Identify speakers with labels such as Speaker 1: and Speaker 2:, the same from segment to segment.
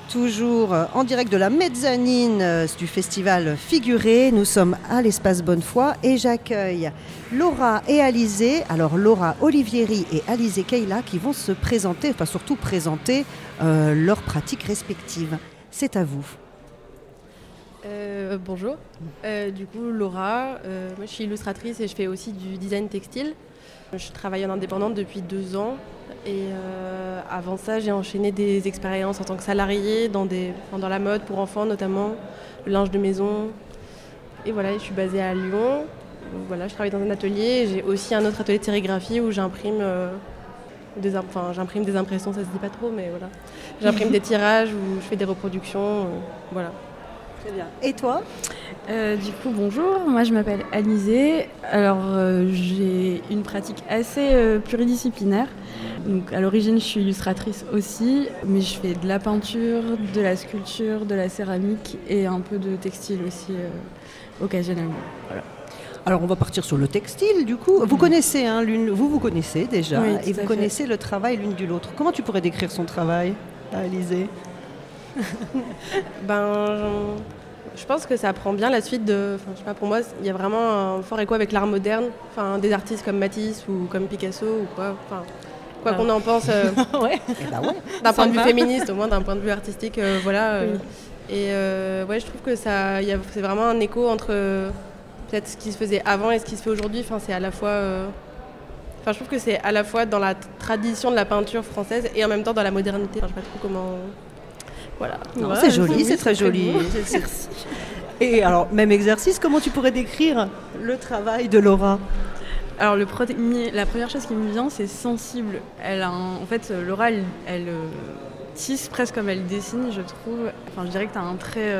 Speaker 1: Toujours en direct de la mezzanine du festival Figuré. Nous sommes à l'espace Bonnefoy et j'accueille Laura et Alizé. Alors Laura Olivieri et Alizé Keila qui vont se présenter, enfin surtout présenter leurs pratiques respectives. C'est à vous.
Speaker 2: Bonjour, du coup Laura, moi je suis illustratrice et je fais aussi du design textile. Je travaille en indépendante depuis 2 ans et avant ça j'ai enchaîné des expériences en tant que salariée dans la mode pour enfants notamment, le linge de maison. Et voilà, je suis basée à Lyon. Voilà, je travaille dans un atelier. J'ai aussi un autre atelier de sérigraphie où j'imprime des impressions, ça se dit pas trop, mais voilà. J'imprime des tirages où je fais des reproductions, voilà.
Speaker 1: Très bien. Et toi ?
Speaker 3: Du coup, bonjour, moi je m'appelle Alizé. Alors, j'ai une pratique assez pluridisciplinaire. Donc, à l'origine, je suis illustratrice aussi, mais je fais de la peinture, de la sculpture, de la céramique et un peu de textile aussi, occasionnellement. Voilà.
Speaker 1: Alors, on va partir sur le textile, du coup. Vous connaissez, vous connaissez déjà,
Speaker 3: oui,
Speaker 1: et vous connaissez le travail l'une de l'autre. Comment tu pourrais décrire son travail, Alizé ?
Speaker 2: Je pense que ça prend bien la suite de... je sais pas, pour moi, il y a vraiment un fort écho avec l'art moderne, des artistes comme Matisse ou comme Picasso ou quoi. Quoi qu'on en pense,
Speaker 1: ouais.
Speaker 2: D'un point de vue féministe, au moins d'un point de vue artistique, voilà. Oui. Ouais, je trouve que c'est vraiment un écho entre peut-être ce qui se faisait avant et ce qui se fait aujourd'hui. C'est à la fois... je trouve que c'est à la fois dans la tradition de la peinture française et en même temps dans la modernité. Je sais pas trop comment... Voilà.
Speaker 1: Non, c'est joli, c'est très joli. Merci. Et alors, même exercice, comment tu pourrais décrire le travail de Laura ?
Speaker 3: Alors, la première chose qui me vient, c'est sensible. En fait, Laura, elle tisse presque comme elle dessine, je trouve. Je dirais que tu as un trait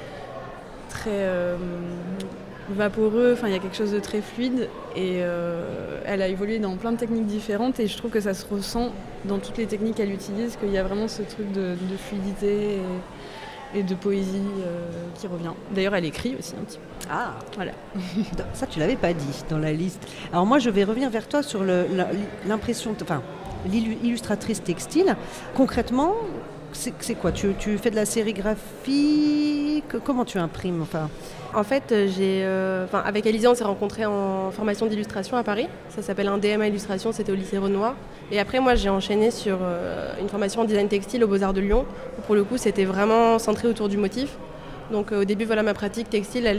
Speaker 3: très vaporeux, il y a quelque chose de très fluide et elle a évolué dans plein de techniques différentes et je trouve que ça se ressent dans toutes les techniques qu'elle utilise, qu'il y a vraiment ce truc de fluidité et de poésie qui revient. D'ailleurs, elle écrit aussi un petit peu.
Speaker 1: Ah,
Speaker 3: voilà.
Speaker 1: Ça, tu l'avais pas dit dans la liste. Alors moi, je vais revenir vers toi sur l'illustratrice textile. Concrètement, c'est quoi ? Tu fais de la sérigraphie ? Comment tu imprimes ?
Speaker 2: En fait, avec Alizé, on s'est rencontrés en formation d'illustration à Paris. Ça s'appelle un DMA illustration, c'était au lycée Renoir. Et après, moi, j'ai enchaîné sur une formation en design textile aux Beaux-Arts de Lyon. Pour le coup, c'était vraiment centré autour du motif. Donc au début, ma pratique textile, elle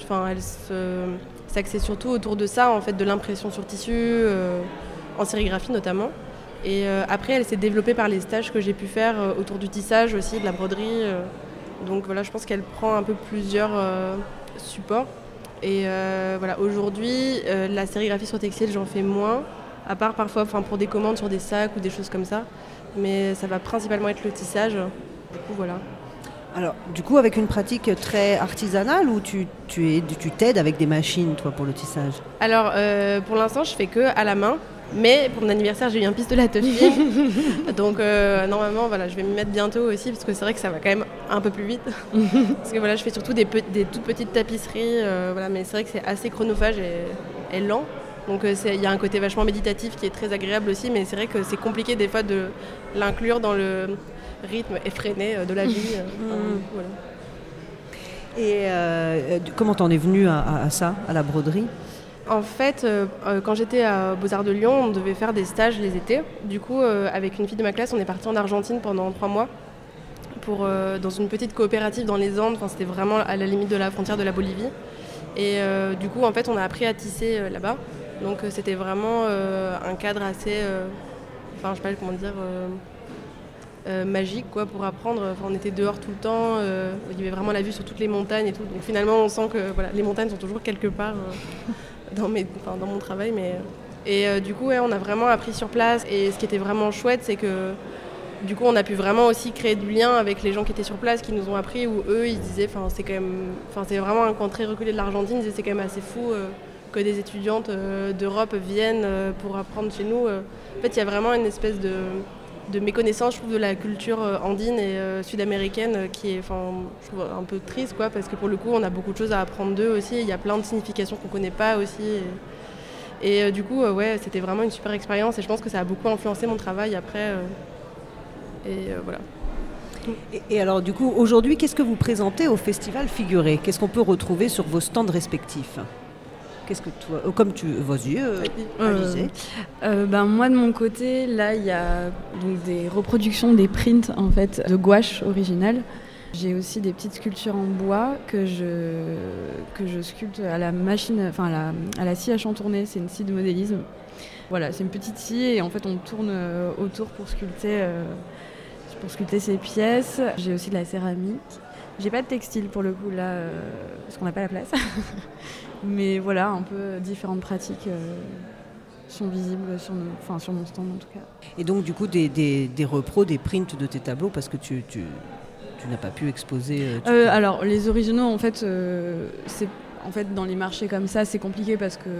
Speaker 2: s'axait surtout autour de ça, en fait, de l'impression sur tissu, en sérigraphie notamment. Et après, elle s'est développée par les stages que j'ai pu faire autour du tissage aussi, de la broderie. Donc voilà, je pense qu'elle prend un peu plusieurs supports. Et aujourd'hui, la sérigraphie sur textile, j'en fais moins, à part parfois pour des commandes sur des sacs ou des choses comme ça. Mais ça va principalement être le tissage. Du coup, voilà.
Speaker 1: Alors, du coup, avec une pratique très artisanale ou tu t'aides avec des machines, toi, pour le tissage ?
Speaker 2: Alors, pour l'instant, je fais que à la main. Mais pour mon anniversaire, j'ai eu un pistolet à toucher. Donc normalement, je vais m'y mettre bientôt aussi parce que c'est vrai que ça va quand même un peu plus vite. Parce que je fais surtout des toutes petites tapisseries. Mais c'est vrai que c'est assez chronophage et lent. Donc il y a un côté vachement méditatif qui est très agréable aussi. Mais c'est vrai que c'est compliqué des fois de l'inclure dans le rythme effréné de la vie. Voilà.
Speaker 1: Et comment t'en es venue à ça, à la broderie ?
Speaker 2: En fait, quand j'étais à Beaux-Arts de Lyon, on devait faire des stages les étés. Du coup, avec une fille de ma classe, on est parti en Argentine pendant 3 mois dans une petite coopérative dans les Andes. C'était vraiment à la limite de la frontière de la Bolivie. Et du coup, en fait, on a appris à tisser là-bas. Donc, c'était vraiment un cadre assez, je sais pas comment dire, magique pour apprendre. On était dehors tout le temps. Il y avait vraiment la vue sur toutes les montagnes et tout. Donc, finalement, on sent que les montagnes sont toujours quelque part. Dans mon travail. Et du coup, on a vraiment appris sur place. Et ce qui était vraiment chouette, c'est que du coup, on a pu vraiment aussi créer du lien avec les gens qui étaient sur place, qui nous ont appris, où eux, ils disaient, c'est vraiment un coin très reculé de l'Argentine. Ils disaient, c'est quand même assez fou que des étudiantes d'Europe viennent pour apprendre chez nous. En fait, il y a vraiment une espèce de méconnaissance, je trouve, de la culture andine et sud-américaine qui est, je trouve, un peu triste, parce que pour le coup, on a beaucoup de choses à apprendre d'eux aussi. Il y a plein de significations qu'on connaît pas aussi. Et du coup, c'était vraiment une super expérience et je pense que ça a beaucoup influencé mon travail après. Voilà.
Speaker 1: Et alors du coup, aujourd'hui, qu'est-ce que vous présentez au Festival Figuré? Qu'est-ce qu'on peut retrouver sur vos stands respectifs? Qu'est-ce que toi, vas-y, Alizée.
Speaker 3: Moi de mon côté, là il y a donc des reproductions, des prints en fait de gouache originale. J'ai aussi des petites sculptures en bois que je sculpte à la machine, enfin à la scie à chantourner. C'est une scie de modélisme. Voilà, c'est une petite scie et en fait on tourne autour pour sculpter ces pièces. J'ai aussi de la céramique. J'ai pas de textile pour le coup là, parce qu'on n'a pas la place. Mais voilà, un peu différentes pratiques sont visibles sur mon stand en tout cas.
Speaker 1: Et donc du coup des repros, des prints de tes tableaux parce que tu n'as pas pu exposer.
Speaker 3: Alors les originaux en fait, dans les marchés comme ça c'est compliqué parce que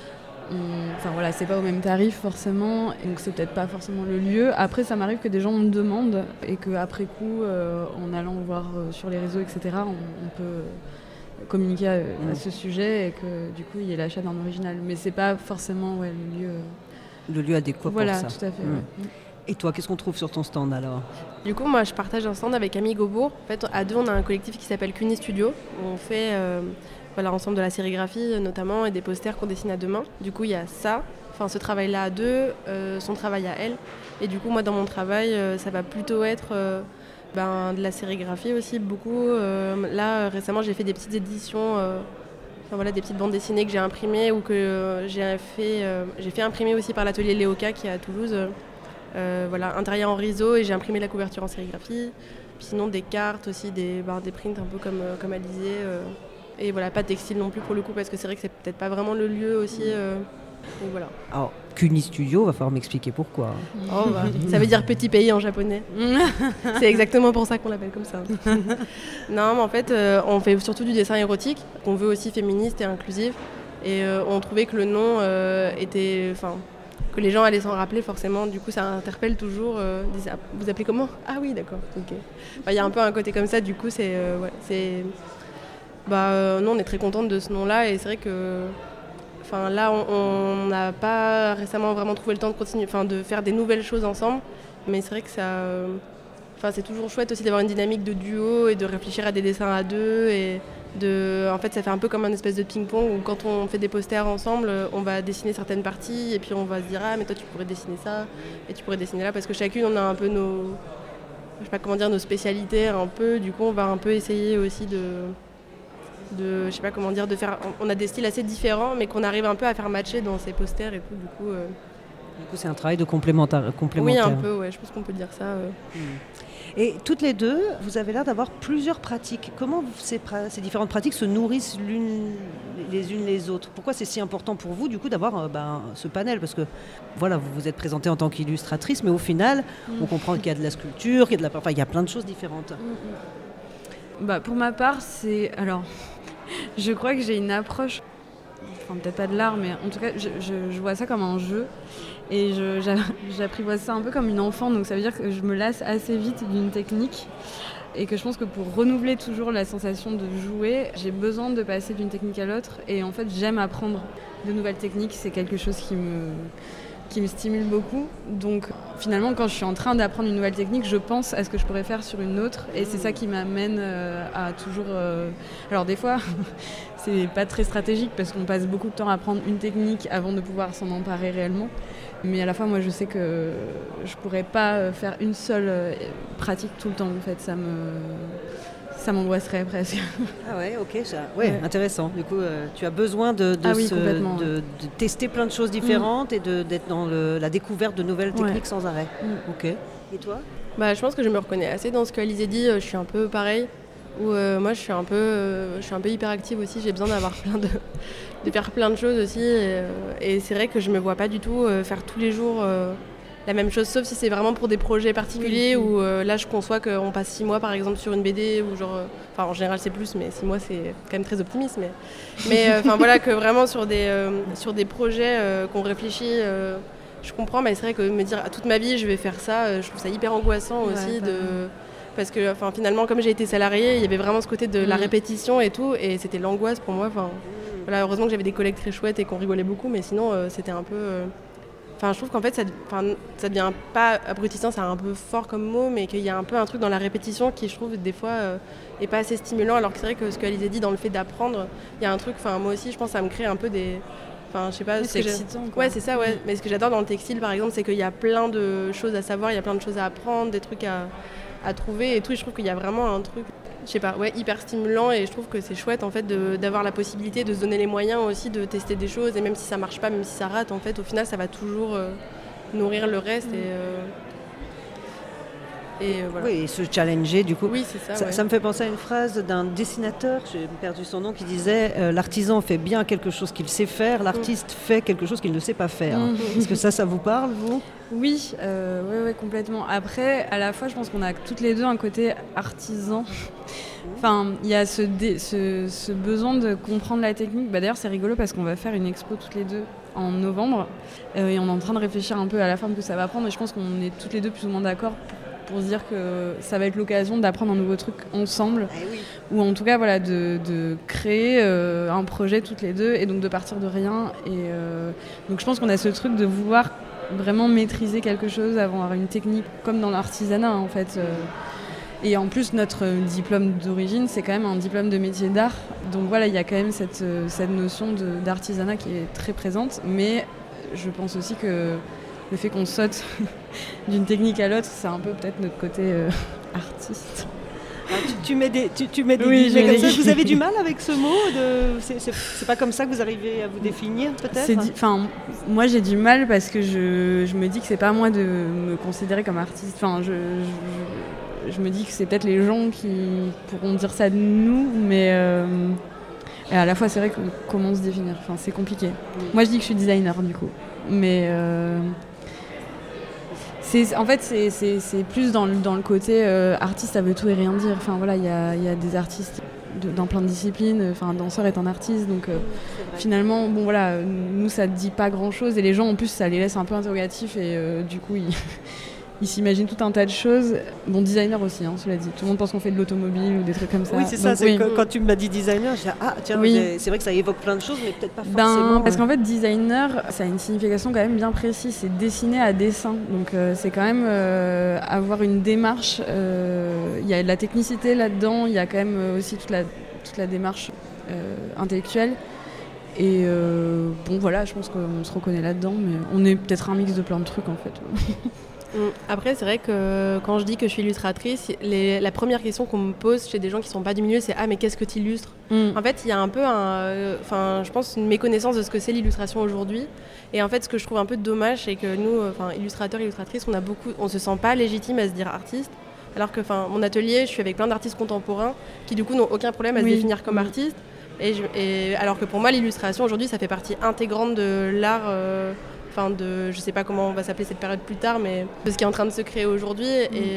Speaker 3: c'est pas au même tarif forcément, et donc c'est peut-être pas forcément le lieu. Après ça m'arrive que des gens me demandent et qu'après coup en allant voir sur les réseaux etc. on peut communiquer à ce sujet et que du coup il y ait l'achat d'un original. Mais c'est pas forcément
Speaker 1: le lieu adéquat pour ça.
Speaker 3: Voilà, tout à fait. Ouais.
Speaker 1: Et toi, qu'est-ce qu'on trouve sur ton stand alors?
Speaker 2: Du coup, moi je partage un stand avec Camille Gaubourg. En fait, à deux, on a un collectif qui s'appelle Cuny Studio, où on fait ensemble de la sérigraphie notamment et des posters qu'on dessine à deux mains. Du coup, il y a ça, ce travail-là à deux, son travail à elle. Et du coup, moi dans mon travail, ça va plutôt être de la sérigraphie aussi, beaucoup. Là, récemment, j'ai fait des petites éditions, des petites bandes dessinées que j'ai imprimées ou que j'ai fait imprimer aussi par l'atelier Léoca qui est à Toulouse. Intérieur en rideau, et j'ai imprimé la couverture en sérigraphie. Puis sinon des cartes aussi, des prints un peu comme Alizée. Et voilà, pas de textile non plus pour le coup parce que c'est vrai que c'est peut-être pas vraiment le lieu aussi. Donc voilà.
Speaker 1: Alors, Cuny Studio, va falloir m'expliquer pourquoi.
Speaker 2: Ça veut dire petit pays en japonais. C'est exactement pour ça qu'on l'appelle comme ça. Non, mais en fait, on fait surtout du dessin érotique, qu'on veut aussi féministe et inclusif. Et on trouvait que le nom était... que les gens allaient s'en rappeler forcément, du coup ça interpelle toujours. Vous appelez comment? Ah oui, d'accord, ok. Y a un peu un côté comme ça, du coup nous on est très contente de ce nom-là et c'est vrai que là on n'a pas récemment vraiment trouvé le temps de continuer, de faire des nouvelles choses ensemble, mais c'est vrai que ça, c'est toujours chouette aussi d'avoir une dynamique de duo et de réfléchir à des dessins à deux et en fait ça fait un peu comme un espèce de ping-pong où quand on fait des posters ensemble, on va dessiner certaines parties et puis on va se dire mais toi tu pourrais dessiner ça et tu pourrais dessiner là parce que chacune on a un peu nos spécialités un peu, du coup on va un peu essayer aussi de faire, on a des styles assez différents mais qu'on arrive un peu à faire matcher dans ces posters et tout, du coup
Speaker 1: c'est un travail de complémentaire.
Speaker 2: Oui, un peu, ouais, je pense qu'on peut dire ça.
Speaker 1: Et toutes les deux, vous avez l'air d'avoir plusieurs pratiques. Comment ces différentes pratiques se nourrissent les unes les autres? Pourquoi c'est si important pour vous, du coup, d'avoir ce panel? Parce que, vous vous êtes présentée en tant qu'illustratrice, mais au final, on comprend qu'il y a de la sculpture, qu'il y a il y a plein de choses différentes.
Speaker 3: Pour ma part, je crois que j'ai une approche, peut-être pas de l'art, mais en tout cas, je vois ça comme un jeu. Et j'apprivoise ça un peu comme une enfant, donc ça veut dire que je me lasse assez vite d'une technique et que je pense que pour renouveler toujours la sensation de jouer, j'ai besoin de passer d'une technique à l'autre et en fait j'aime apprendre de nouvelles techniques, c'est quelque chose qui me stimule beaucoup. Donc finalement quand je suis en train d'apprendre une nouvelle technique, je pense à ce que je pourrais faire sur une autre et c'est ça qui m'amène à toujours... Alors des fois... C'est pas très stratégique parce qu'on passe beaucoup de temps à apprendre une technique avant de pouvoir s'en emparer réellement. Mais à la fois, moi, je sais que je pourrais pas faire une seule pratique tout le temps. En fait, ça m'angoisserait presque.
Speaker 1: Ah ouais, ok, intéressant. Du coup, tu as besoin de tester plein de choses différentes et d'être dans la découverte de nouvelles techniques sans arrêt. Ok. Et toi?
Speaker 2: Je pense que je me reconnais assez dans ce qu'Alizée dit. Je suis un peu pareil. Où moi je suis un peu hyperactive aussi, j'ai besoin d'avoir de faire plein de choses aussi et c'est vrai que je me vois pas du tout faire tous les jours la même chose, sauf si c'est vraiment pour des projets particuliers où là je conçois qu'on passe 6 mois par exemple sur une BD ou en général c'est plus, mais 6 mois c'est quand même très optimiste, mais que vraiment sur des projets qu'on réfléchit, je comprends, mais c'est vrai que me dire toute ma vie je vais faire ça, je trouve ça hyper angoissant aussi parce que finalement comme j'ai été salariée, il y avait vraiment ce côté de la répétition et tout, et c'était l'angoisse pour moi. Heureusement que j'avais des collègues très chouettes et qu'on rigolait beaucoup, mais sinon c'était un peu Enfin, je trouve qu'en fait, ça devient pas abrutissant, c'est un peu fort comme mot, mais qu'il y a un peu un truc dans la répétition qui, je trouve, des fois, est pas assez stimulant. Alors que c'est vrai que ce qu'Alizé dit dans le fait d'apprendre, il y a un truc, enfin, moi aussi, je pense que ça me crée un peu des... Enfin, je sais pas...
Speaker 3: C'est excitant, quoi.
Speaker 2: Ouais, c'est ça, ouais. Mais ce que j'adore dans le textile, par exemple, c'est qu'il y a plein de choses à savoir, il y a plein de choses à apprendre, des trucs à trouver et tout. Et je trouve qu'il y a vraiment un truc... Je sais pas, ouais, hyper stimulant et je trouve que c'est chouette en fait d'avoir la possibilité de se donner les moyens aussi de tester des choses et même si ça marche pas, même si ça rate, en fait, au final, ça va toujours nourrir le reste et voilà.
Speaker 1: Oui, et se challenger du coup.
Speaker 2: Oui, c'est ça.
Speaker 1: Ça me fait penser à une phrase d'un dessinateur, j'ai perdu son nom, qui disait l'artisan fait bien quelque chose qu'il sait faire, l'artiste fait quelque chose qu'il ne sait pas faire. Est-ce que ça vous parle, vous ?
Speaker 3: Oui, ouais, complètement. Après, à la fois, je pense qu'on a toutes les deux un côté artisan. Enfin, il y a ce besoin de comprendre la technique. D'ailleurs, c'est rigolo parce qu'on va faire une expo toutes les deux en novembre et on est en train de réfléchir un peu à la forme que ça va prendre. Et je pense qu'on est toutes les deux plus ou moins d'accord pour se dire que ça va être l'occasion d'apprendre un nouveau truc ensemble. Ou en tout cas, voilà, de créer un projet toutes les deux et donc de partir de rien. Et donc, je pense qu'on a ce truc de vouloir vraiment maîtriser quelque chose, avoir une technique comme dans l'artisanat en fait. Et en plus, notre diplôme d'origine, c'est quand même un diplôme de métier d'art. Donc voilà, il y a quand même cette notion d'artisanat qui est très présente. Mais je pense aussi que le fait qu'on saute d'une technique à l'autre, c'est un peu peut-être notre côté artiste.
Speaker 1: Ah, tu mets des
Speaker 3: oui,
Speaker 1: guillemets comme ça. Vous avez du mal avec ce mot c'est pas comme ça que vous arrivez à vous définir, peut-être
Speaker 3: moi, j'ai du mal parce que je me dis que c'est pas à moi de me considérer comme artiste. Enfin, je me dis que c'est peut-être les gens qui pourront dire ça de nous, mais et à la fois, c'est vrai que comment se définir. Enfin, c'est compliqué. Moi, je dis que je suis designer, du coup. Mais... En fait, c'est plus dans le côté artiste, ça veut tout et rien dire. Enfin, voilà, il y a des artistes dans plein de disciplines. Enfin, un danseur est un artiste, donc finalement, bon voilà, nous ça ne dit pas grand-chose et les gens en plus ça les laisse un peu interrogatifs et du coup ils s'imaginent tout un tas de choses. Bon, designer aussi, cela dit. Tout le monde pense qu'on fait de l'automobile ou des trucs comme ça.
Speaker 1: Oui, c'est ça. Quand tu m'as dit designer, j'ai dit tiens, c'est vrai que ça évoque plein de choses, mais peut-être pas forcément.
Speaker 3: Parce qu'en fait, designer, ça a une signification quand même bien précise. C'est dessiner à dessin. Donc, c'est quand même avoir une démarche. Il y a de la technicité là-dedans. Il y a quand même aussi toute la démarche intellectuelle. Et bon, voilà, je pense qu'on se reconnaît là-dedans, mais on est peut-être un mix de plein de trucs en fait.
Speaker 2: Après, c'est vrai que quand je dis que je suis illustratrice, la première question qu'on me pose chez des gens qui ne sont pas du milieu, c'est « Ah, mais qu'est-ce que tu illustres ?» En fait, il y a un peu, je pense, une méconnaissance de ce que c'est l'illustration aujourd'hui. Et en fait, ce que je trouve un peu dommage, c'est que nous, illustrateurs, illustratrices, on se sent pas légitime à se dire artiste. Alors que mon atelier, je suis avec plein d'artistes contemporains qui, du coup, n'ont aucun problème à se définir comme artiste. Et alors que pour moi, l'illustration, aujourd'hui, ça fait partie intégrante de l'art... je sais pas comment on va s'appeler cette période plus tard, mais de ce qui est en train de se créer aujourd'hui.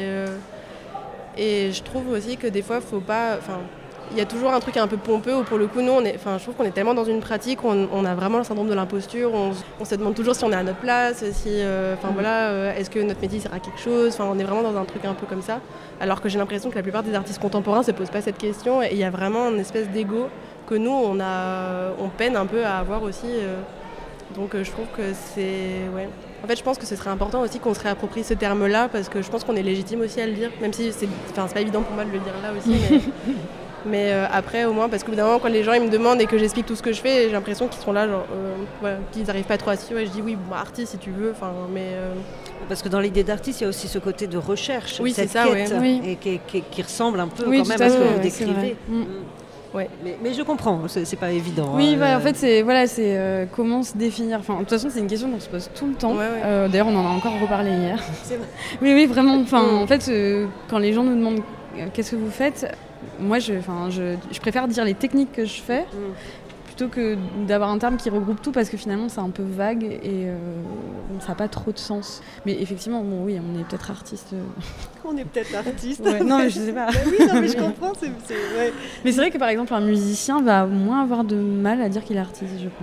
Speaker 2: Et je trouve aussi que des fois, faut pas... il y a toujours un truc un peu pompeux où pour le coup, nous, je trouve qu'on est tellement dans une pratique, on a vraiment le syndrome de l'imposture, on se demande toujours si on est à notre place, est-ce que notre métier sert à quelque chose, on est vraiment dans un truc un peu comme ça. Alors que j'ai l'impression que la plupart des artistes contemporains se posent pas cette question et il y a vraiment une espèce d'ego que nous, on peine un peu à avoir aussi. Donc je trouve que c'est... Ouais. En fait, je pense que ce serait important aussi qu'on se réapproprie ce terme-là parce que je pense qu'on est légitime aussi à le dire, même si c'est pas évident pour moi de le dire là aussi. Mais après, au moins, parce qu'au bout d'un moment, quand les gens ils me demandent et que j'explique tout ce que je fais, j'ai l'impression qu'ils sont là, qu'ils n'arrivent pas trop à suivre. Et je dis oui, artiste si tu veux,
Speaker 1: Parce que dans l'idée d'artiste, il y a aussi ce côté de recherche,
Speaker 2: oui,
Speaker 1: cette
Speaker 2: c'est ça,
Speaker 1: quête,
Speaker 3: ouais.
Speaker 1: et qui ressemble un peu
Speaker 3: oui,
Speaker 1: quand même à ce que vous
Speaker 3: ouais,
Speaker 1: décrivez.
Speaker 2: Ouais.
Speaker 1: Mais je comprends, c'est pas évident.
Speaker 3: Oui, en fait, c'est comment se définir. De toute façon, c'est une question qu'on se pose tout le temps.
Speaker 2: Ouais.
Speaker 3: D'ailleurs, on en a encore reparlé hier.
Speaker 1: C'est vrai.
Speaker 3: Oui, vraiment. En fait, quand les gens nous demandent qu'est-ce que vous faites, moi, je préfère dire les techniques que je fais plutôt que d'avoir un terme qui regroupe tout parce que finalement, c'est un peu vague et ça n'a pas trop de sens. Mais effectivement, oui, on est peut-être artiste.
Speaker 1: On est peut-être artiste.
Speaker 3: Ouais. Non, mais je sais pas.
Speaker 1: Oui, non, mais je comprends. Ouais.
Speaker 3: Mais c'est vrai que par exemple, un musicien va moins avoir de mal à dire qu'il est artiste, je pense.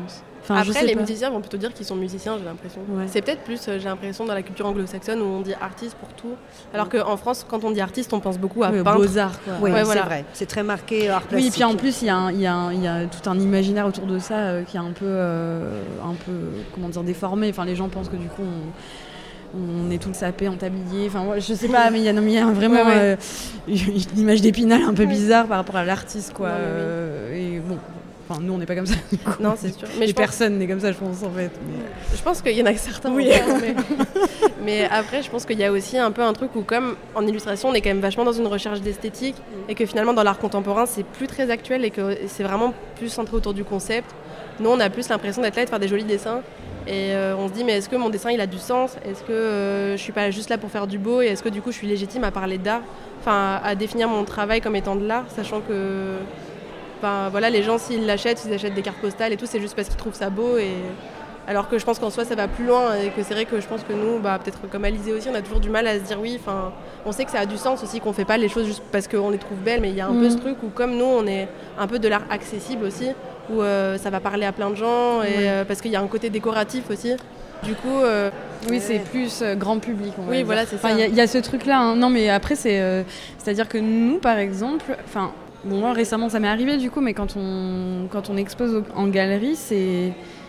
Speaker 3: Enfin,
Speaker 2: après, les musiciens vont plutôt dire qu'ils sont musiciens, j'ai l'impression. Ouais. C'est peut-être plus, j'ai l'impression, dans la culture anglo-saxonne où on dit artiste pour tout. Alors qu'en France, quand on dit artiste, on pense beaucoup à peintre.
Speaker 3: Beaux-arts, quoi.
Speaker 1: Oui, c'est vrai. C'est très marqué art plastique.
Speaker 3: Oui, et puis en plus, il y a tout un imaginaire autour de ça qui est un peu, comment dire, déformé. Enfin, les gens pensent que du coup, on est tout sapé en tablier. Enfin, je sais pas, mais il y a vraiment une image d'Épinal un peu bizarre par rapport à l'artiste, quoi. Et bon. Enfin, nous, on n'est pas comme ça.
Speaker 2: Non, c'est sûr.
Speaker 3: Mais personne n'est comme ça, je pense, en fait. Mais...
Speaker 2: Je pense qu'il y en a certains.
Speaker 3: Oui.
Speaker 2: Mais après, je pense qu'il y a aussi un peu un truc où, comme en illustration, on est quand même vachement dans une recherche d'esthétique et que finalement, dans l'art contemporain, c'est plus très actuel et que c'est vraiment plus centré autour du concept. Nous, on a plus l'impression d'être là et de faire des jolis dessins. Et on se dit, mais est-ce que mon dessin, il a du sens ? Est-ce que je suis pas juste là pour faire du beau ? Et est-ce que du coup, je suis légitime à parler d'art ? Enfin, à définir mon travail comme étant de l'art, sachant que... Enfin, voilà, les gens, s'ils l'achètent, ils achètent des cartes postales et tout, c'est juste parce qu'ils trouvent ça beau. Et... Alors que je pense qu'en soi, ça va plus loin et que c'est vrai que je pense que nous, peut-être comme Alizé aussi, on a toujours du mal à se dire oui. Enfin, on sait que ça a du sens aussi, qu'on fait pas les choses juste parce qu'on les trouve belles, mais il y a un peu ce truc où, comme nous, on est un peu de l'art accessible aussi, où ça va parler à plein de gens, et, parce qu'il y a un côté décoratif aussi. Du coup...
Speaker 3: Oui, c'est plus grand public.
Speaker 2: Oui, voilà, c'est ça.
Speaker 3: Il y a ce truc-là. Hein. Non, mais après, c'est-à-dire que nous, par exemple... Bon, moi, récemment, ça m'est arrivé du coup, mais quand on expose en galerie, c'est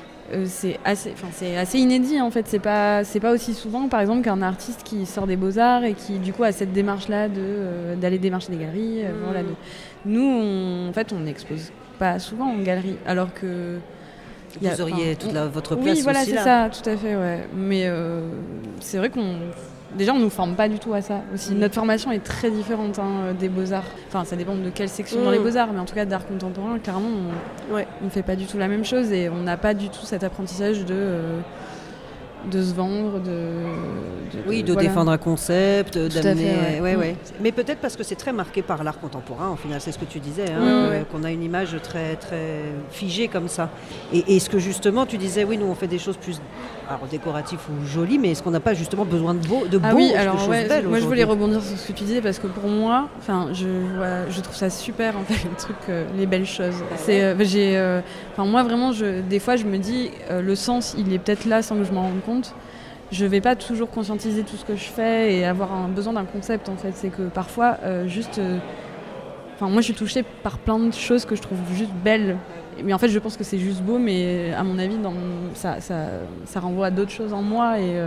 Speaker 3: assez inédit en fait. C'est pas aussi souvent, par exemple, qu'un artiste qui sort des Beaux-Arts et qui du coup a cette démarche-là d'aller démarcher des galeries. Voilà, nous, on n'expose pas souvent en galerie, alors que
Speaker 1: vous auriez toute votre place.
Speaker 3: Oui, voilà,
Speaker 1: aussi
Speaker 3: c'est
Speaker 1: là.
Speaker 3: ça, tout à fait, ouais. Mais c'est vrai Déjà, on ne nous forme pas du tout à ça aussi. Notre formation est très différente des Beaux-Arts. Enfin, ça dépend de quelle section dans les Beaux-Arts, mais en tout cas, d'art contemporain, clairement, on ne fait pas du tout la même chose et on n'a pas du tout cet apprentissage de se vendre, de
Speaker 1: défendre un concept, d'amener... Mais peut-être parce que c'est très marqué par l'art contemporain, au final, c'est ce que tu disais, qu'on a une image très, très figée comme ça. Et est-ce que justement, tu disais, oui, nous on fait des choses plus décoratives ou jolies, mais est-ce qu'on n'a pas justement besoin de beau, de choses belles
Speaker 3: moi je voulais rebondir sur ce que tu disais, parce que pour moi, je trouve ça super, en fait, le truc, les belles choses. Moi vraiment, des fois je me dis, le sens, il est peut-être là sans que je m'en rende compte. Je vais pas toujours conscientiser tout ce que je fais et avoir besoin d'un concept, en fait. C'est que parfois, moi je suis touchée par plein de choses que je trouve juste belles. Mais en fait, je pense que c'est juste beau, mais à mon avis, ça renvoie à d'autres choses en moi et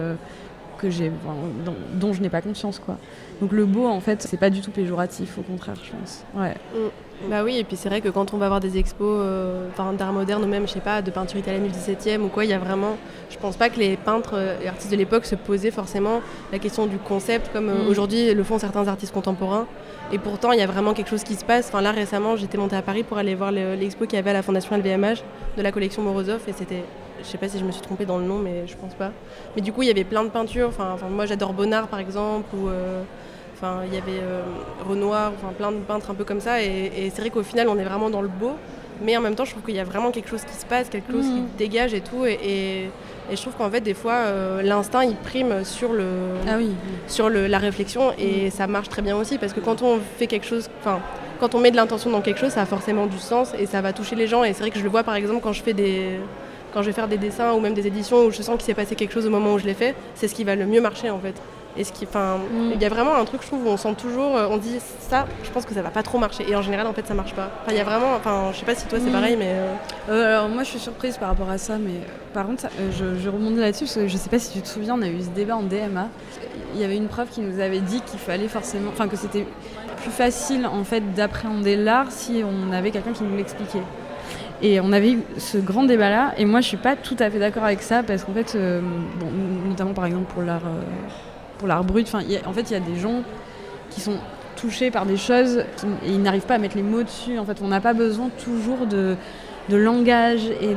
Speaker 3: dont je n'ai pas conscience, quoi. Donc le beau, en fait, c'est pas du tout péjoratif, au contraire, je pense. Ouais.
Speaker 2: Bah oui, et puis c'est vrai que quand on va voir des expos d'art moderne ou même, je sais pas, de peinture italienne du XVIIe ou quoi, il y a vraiment... Je pense pas que les peintres et artistes de l'époque se posaient forcément la question du concept, comme aujourd'hui le font certains artistes contemporains. Et pourtant, il y a vraiment quelque chose qui se passe. Enfin, là, récemment, j'étais montée à Paris pour aller voir l'expo qu'il y avait à la Fondation LVMH de la collection Morozov, et c'était... Je sais pas si je me suis trompée dans le nom, mais je pense pas. Mais du coup, il y avait plein de peintures. Enfin, moi, j'adore Bonnard, par exemple, ou... il y avait Renoir, plein de peintres un peu comme ça, et c'est vrai qu'au final on est vraiment dans le beau, mais en même temps je trouve qu'il y a vraiment quelque chose qui se passe, quelque chose qui dégage et tout, et je trouve qu'en fait des fois l'instinct il prime sur la réflexion, et ça marche très bien aussi, parce que quand on fait quelque chose, quand on met de l'intention dans quelque chose, ça a forcément du sens et ça va toucher les gens, et c'est vrai que je le vois par exemple quand je vais faire des dessins ou même des éditions où je sens qu'il s'est passé quelque chose au moment où je l'ai fait, c'est ce qui va le mieux marcher en fait. Il y a vraiment un truc, je trouve, où on sent toujours, on dit ça, je pense que ça va pas trop marcher, et en général en fait ça marche pas. Il y a vraiment, je sais pas si toi c'est pareil, mais
Speaker 3: alors moi je suis surprise par rapport à ça, mais par contre je rebondis là-dessus, parce que je sais pas si tu te souviens, on a eu ce débat en DMA. Il y avait une prof qui nous avait dit qu'il fallait forcément, que c'était plus facile en fait d'appréhender l'art si on avait quelqu'un qui nous l'expliquait. Et on avait eu ce grand débat-là, et moi je suis pas tout à fait d'accord avec ça, parce qu'en fait, notamment par exemple pour l'art brut, il y a des gens qui sont touchés par des choses et ils n'arrivent pas à mettre les mots dessus. En fait, on n'a pas besoin toujours de langage et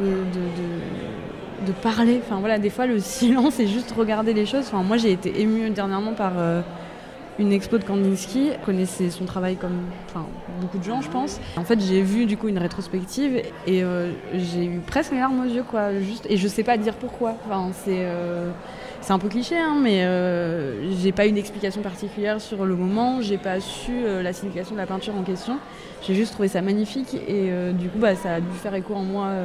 Speaker 3: de parler. Des fois le silence et juste regarder les choses. Moi j'ai été émue dernièrement par une expo de Kandinsky. Je connaissais son travail comme beaucoup de gens, je pense. En fait, j'ai vu du coup une rétrospective et j'ai eu presque les larmes aux yeux, quoi. Et je sais pas dire pourquoi. C'est un peu cliché, mais j'ai pas eu d'explication particulière sur le moment. J'ai pas su la signification de la peinture en question. J'ai juste trouvé ça magnifique et du coup, ça a dû faire écho en moi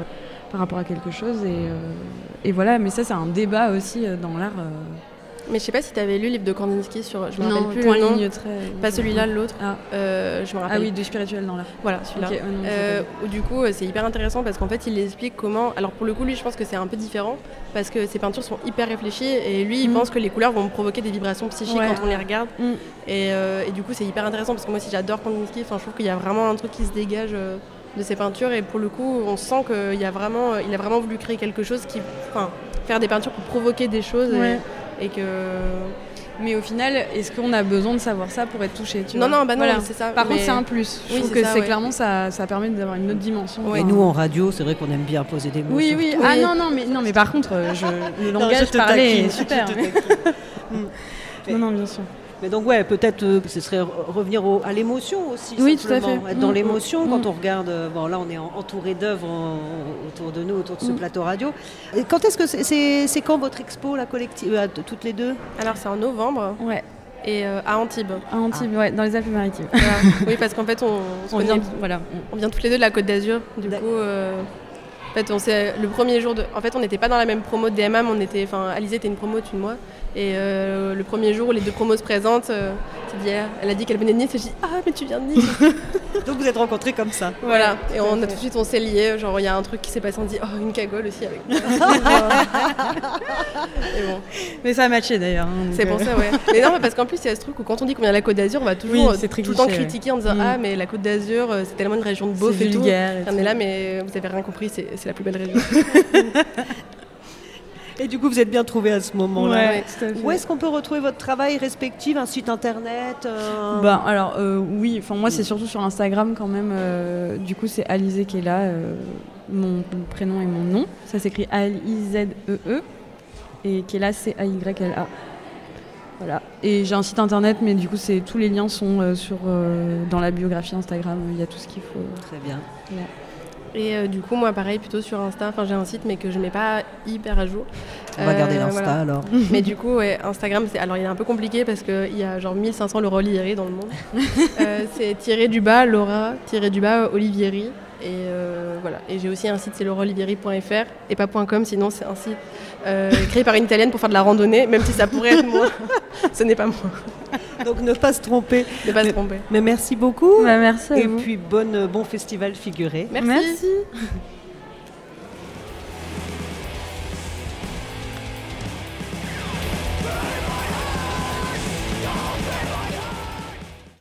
Speaker 3: par rapport à quelque chose. Et voilà, mais ça, c'est un débat aussi dans l'art.
Speaker 2: Mais je sais pas si tu avais lu le livre de Kandinsky sur. Je me rappelle plus
Speaker 3: point
Speaker 2: le nom.
Speaker 3: ligne trait.
Speaker 2: Pas celui-là, l'autre. Je me rappelle.
Speaker 3: Ah oui, du spirituel dans l'art.
Speaker 2: Voilà, celui-là.
Speaker 3: Okay,
Speaker 2: où du coup, c'est hyper intéressant parce qu'en fait, il explique comment. Alors pour le coup, lui, je pense que c'est un peu différent parce que ses peintures sont hyper réfléchies et lui, il pense que les couleurs vont provoquer des vibrations psychiques quand on les regarde. Et du coup, c'est hyper intéressant parce que moi aussi, j'adore Kandinsky. Enfin, je trouve qu'il y a vraiment un truc qui se dégage de ses peintures et pour le coup, on sent qu'il a vraiment voulu créer quelque chose faire des peintures pour provoquer des choses. Et que...
Speaker 3: Mais au final, est-ce qu'on a besoin de savoir ça pour être touché
Speaker 2: Non, voilà. C'est ça.
Speaker 3: Par contre, c'est un plus. Je trouve que c'est clairement, ça permet d'avoir une autre dimension.
Speaker 1: Et nous, en radio, c'est vrai qu'on aime bien poser des mots.
Speaker 3: Oui. Ah non, mais par contre, le langage parlé est super. Non, bien sûr.
Speaker 1: Mais donc peut-être ce serait revenir à l'émotion aussi.
Speaker 3: Oui, tout à fait.
Speaker 1: Être dans l'émotion quand on regarde. Là on est entouré d'œuvres autour de nous, autour de ce plateau radio. Et quand est-ce que c'est quand votre expo, la collective, toutes les deux?
Speaker 2: Alors c'est en novembre.
Speaker 3: Ouais.
Speaker 2: Et à Antibes.
Speaker 3: Dans les Alpes-Maritimes.
Speaker 2: Voilà. Oui, parce qu'en fait on vient toutes les deux de la Côte d'Azur. Du coup. En fait, le premier jour en fait, on n'était pas dans la même promo de DMAM. Alizée était une promo au-dessus de moi. Et le premier jour où les deux promos se présentent, elle a dit qu'elle venait de Nice. Et j'ai dit mais tu viens de Nice.
Speaker 1: Donc vous êtes rencontrés comme ça.
Speaker 2: Voilà. Et tout de suite on s'est liés. Genre il y a un truc qui s'est passé. On dit une cagole aussi avec moi. Et bon.
Speaker 3: Mais ça a matché d'ailleurs.
Speaker 2: C'est pour ça Mais non, parce qu'en plus il y a ce truc où quand on dit qu'on vient de la Côte d'Azur, on va toujours tout le temps critiquer en disant mais la Côte d'Azur c'est tellement une région de beauf et tout. On est là mais vous avez rien compris. C'est la plus belle région.
Speaker 1: Et du coup, vous êtes bien trouvés à ce moment-là.
Speaker 3: Ouais, tout à fait.
Speaker 1: Où est-ce qu'on peut retrouver votre travail respectif? Un site internet
Speaker 3: oui, moi c'est surtout sur Instagram quand même. Du coup, c'est Alizée qui est là, mon prénom et mon nom. Ça s'écrit A-L-I-Z-E-E. Et qui est là, c'est A-Y-L-A. Voilà. Et j'ai un site internet, mais du coup, tous les liens sont dans la biographie Instagram. Il y a tout ce qu'il faut.
Speaker 1: Très bien.
Speaker 3: Ouais.
Speaker 2: Et du coup, moi, pareil, plutôt sur Insta. J'ai un site, mais que je ne mets pas hyper à jour.
Speaker 1: On va garder l'Insta, alors.
Speaker 2: Mais du coup, Instagram, il est un peu compliqué parce qu'il y a genre 1500 Laura Olivieri dans le monde. C'est _ Laura _ Olivieri. Et voilà. Et j'ai aussi un site, c'est lauraolivieri.fr et pas .com, sinon c'est un site créé par une Italienne pour faire de la randonnée, même si ça pourrait être moi. Ce n'est pas moi.
Speaker 1: Donc ne pas se tromper.
Speaker 2: Mais
Speaker 1: merci beaucoup.
Speaker 3: Merci à vous.
Speaker 1: Et puis bon festival figuré.
Speaker 2: Merci.